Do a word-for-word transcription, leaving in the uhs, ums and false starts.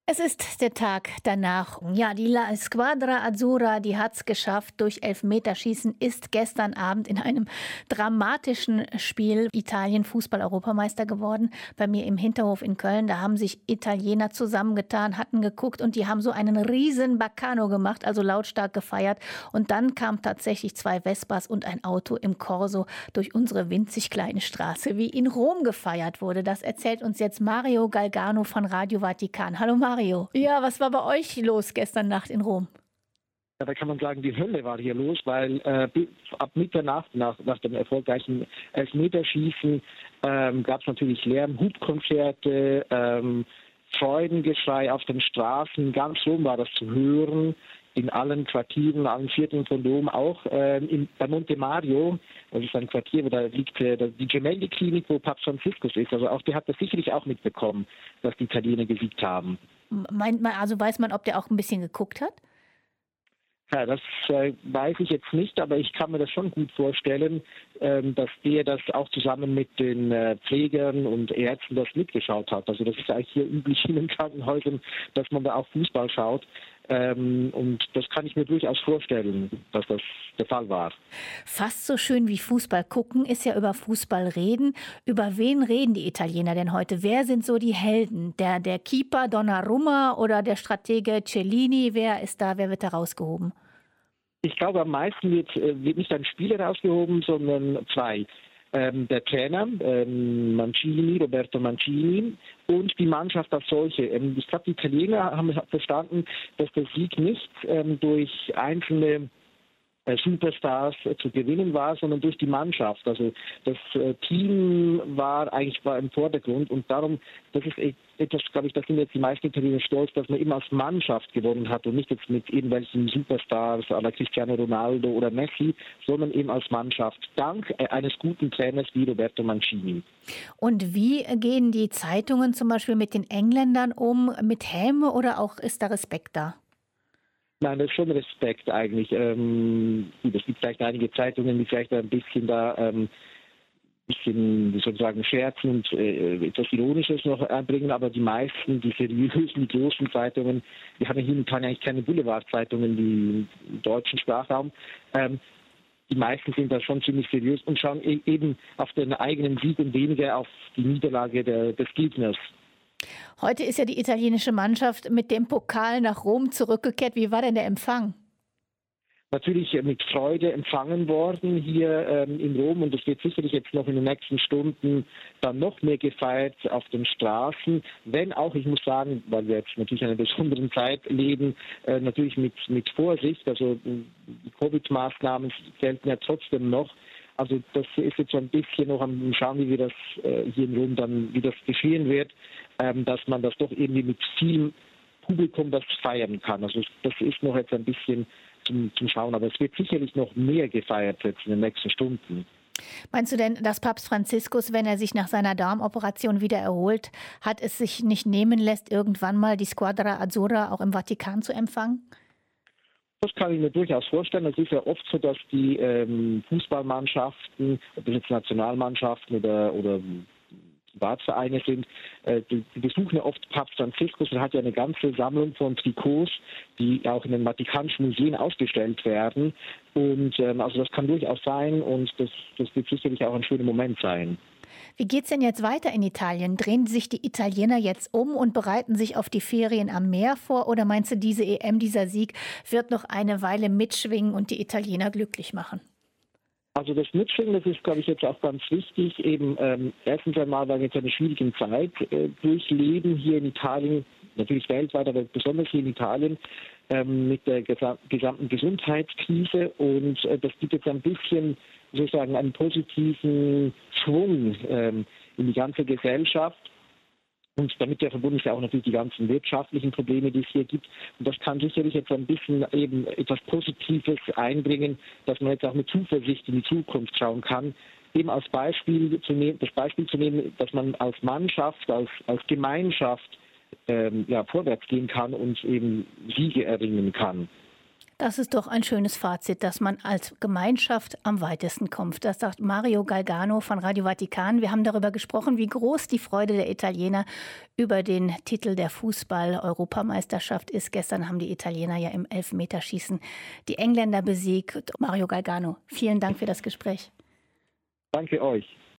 Es ist der Tag danach. Ja, die La Squadra Azzurra, die hat es geschafft. Durch Elfmeterschießen ist gestern Abend in einem dramatischen Spiel Italien Fußball-Europameister geworden. Bei mir im Hinterhof in Köln, da haben sich Italiener zusammengetan, hatten geguckt und die haben so einen riesen Baccano gemacht, also lautstark gefeiert. Und dann kamen tatsächlich zwei Vespas und ein Auto im Corso durch unsere winzig kleine Straße. Wie in Rom gefeiert wurde, das erzählt uns jetzt Mario Galgano von Radio Vatikan. Hallo Mario. Mario. Ja, was war bei euch los gestern Nacht in Rom? Ja, da kann man sagen, die Hölle war hier los, weil äh, ab Mitternacht nach, nach dem erfolgreichen Elfmeterschießen ähm, gab es natürlich Lärm, Hubkonzerte, ähm, Freudengeschrei auf den Straßen. Ganz Rom war das zu hören, in allen Quartieren, allen Vierteln von Rom, auch ähm, in, bei Monte Mario, das ist ein Quartier, wo da liegt äh, die Gemelli-Klinik, wo Papst Franziskus ist. Also auch der hat das sicherlich auch mitbekommen, dass die Italiener gesiegt haben. Meint man, also weiß man, ob der auch ein bisschen geguckt hat? Ja, das äh, weiß ich jetzt nicht, aber ich kann mir das schon gut vorstellen, ähm, dass der das auch zusammen mit den äh, Pflegern und Ärzten das mitgeschaut hat. Also das ist eigentlich hier üblich in den Krankenhäusern, dass man da auch Fußball schaut. Ähm, und das kann ich mir durchaus vorstellen, dass das der Fall war. Fast so schön wie Fußball gucken ist ja über Fußball reden. Über wen reden die Italiener denn heute? Wer sind so die Helden? Der, der Keeper Donnarumma oder der Stratege Cellini? Wer ist da, wer wird da rausgehoben? Ich glaube, am meisten wird, wird nicht ein Spieler rausgehoben, sondern zwei. Ähm, der Trainer, ähm, Mancini, Roberto Mancini, und die Mannschaft als solche. Ähm, ich glaube, die Italiener haben verstanden, dass der Sieg nicht ähm, durch einzelne äh, Superstars äh, zu gewinnen war, sondern durch die Mannschaft. Also das äh, Team war eigentlich war im Vordergrund und darum, das ist etwas, glaube ich, da sind jetzt die meisten Italiener stolz, dass man immer als Mannschaft gewonnen hat und nicht jetzt mit irgendwelchen Superstars à la Cristiano Ronaldo oder Messi, sondern eben als Mannschaft, dank äh, eines guten Trainers wie Roberto Mancini. Und wie gehen die Zeitungen zum Beispiel mit den Engländern um? Mit Häme oder auch ist da Respekt da? Nein, das ist schon Respekt eigentlich. Ähm, es gibt vielleicht einige Zeitungen, die vielleicht ein bisschen da ähm, bisschen, wie soll ich sagen, scherzen und äh, etwas Ironisches noch einbringen, aber die meisten, die seriösen, die großen Zeitungen, wir haben ja hier in Italien eigentlich keine Boulevardzeitungen, die im deutschen Sprachraum, ähm, die meisten sind da schon ziemlich seriös und schauen e- eben auf den eigenen Sieg und weniger auf die Niederlage der, des Gegners. Heute ist ja die italienische Mannschaft mit dem Pokal nach Rom zurückgekehrt. Wie war denn der Empfang? Natürlich mit Freude empfangen worden hier ähm, in Rom und es wird sicherlich jetzt noch in den nächsten Stunden dann noch mehr gefeiert auf den Straßen, wenn auch, ich muss sagen, weil wir jetzt natürlich in einer besonderen Zeit leben, äh, natürlich mit, mit Vorsicht, also die Covid-Maßnahmen gelten ja trotzdem noch. Also das ist jetzt so ein bisschen noch am Schauen, wie wir das äh, hier in Rom dann, wie das geschehen wird, ähm, dass man das doch irgendwie mit viel Publikum das feiern kann. Also das ist noch jetzt ein bisschen zum, zum Schauen, aber es wird sicherlich noch mehr gefeiert jetzt in den nächsten Stunden. Meinst du denn, dass Papst Franziskus, wenn er sich nach seiner Darmoperation wieder erholt hat, es sich nicht nehmen lässt, irgendwann mal die Squadra Azzurra auch im Vatikan zu empfangen? Das kann ich mir durchaus vorstellen. Es ist ja oft so, dass die ähm, Fußballmannschaften, ob das jetzt Nationalmannschaften oder, oder Privatvereine sind, äh, die, die besuchen ja oft Papst Franziskus und hat ja eine ganze Sammlung von Trikots, die auch in den Vatikanischen Museen ausgestellt werden. Und ähm, also das kann durchaus sein und das, das wird sicherlich auch ein schöner Moment sein. Wie geht's denn jetzt weiter in Italien? Drehen sich die Italiener jetzt um und bereiten sich auf die Ferien am Meer vor? Oder meinst du, diese E M, dieser Sieg, wird noch eine Weile mitschwingen und die Italiener glücklich machen? Also das Mitschwingen, das ist, glaube ich, jetzt auch ganz wichtig. Eben ähm, erstens einmal, weil wir jetzt eine schwierige Zeit äh, durchleben hier in Italien, natürlich weltweit, aber besonders hier in Italien, ähm, mit der gesa- gesamten Gesundheitskrise. Und äh, das gibt jetzt ein bisschen, sozusagen, einen positiven Schwung ähm, in die ganze Gesellschaft. Und damit ja verbunden ist ja auch natürlich die ganzen wirtschaftlichen Probleme, die es hier gibt. Und das kann sicherlich jetzt ein bisschen eben etwas Positives einbringen, dass man jetzt auch mit Zuversicht in die Zukunft schauen kann. Eben als Beispiel zu nehmen, das Beispiel zu nehmen, dass man als Mannschaft, als, als Gemeinschaft ähm, ja, vorwärts gehen kann und eben Siege erringen kann. Das ist doch ein schönes Fazit, dass man als Gemeinschaft am weitesten kommt. Das sagt Mario Galgano von Radio Vatikan. Wir haben darüber gesprochen, wie groß die Freude der Italiener über den Titel der Fußball-Europameisterschaft ist. Gestern haben die Italiener ja im Elfmeterschießen die Engländer besiegt. Mario Galgano, vielen Dank für das Gespräch. Danke euch.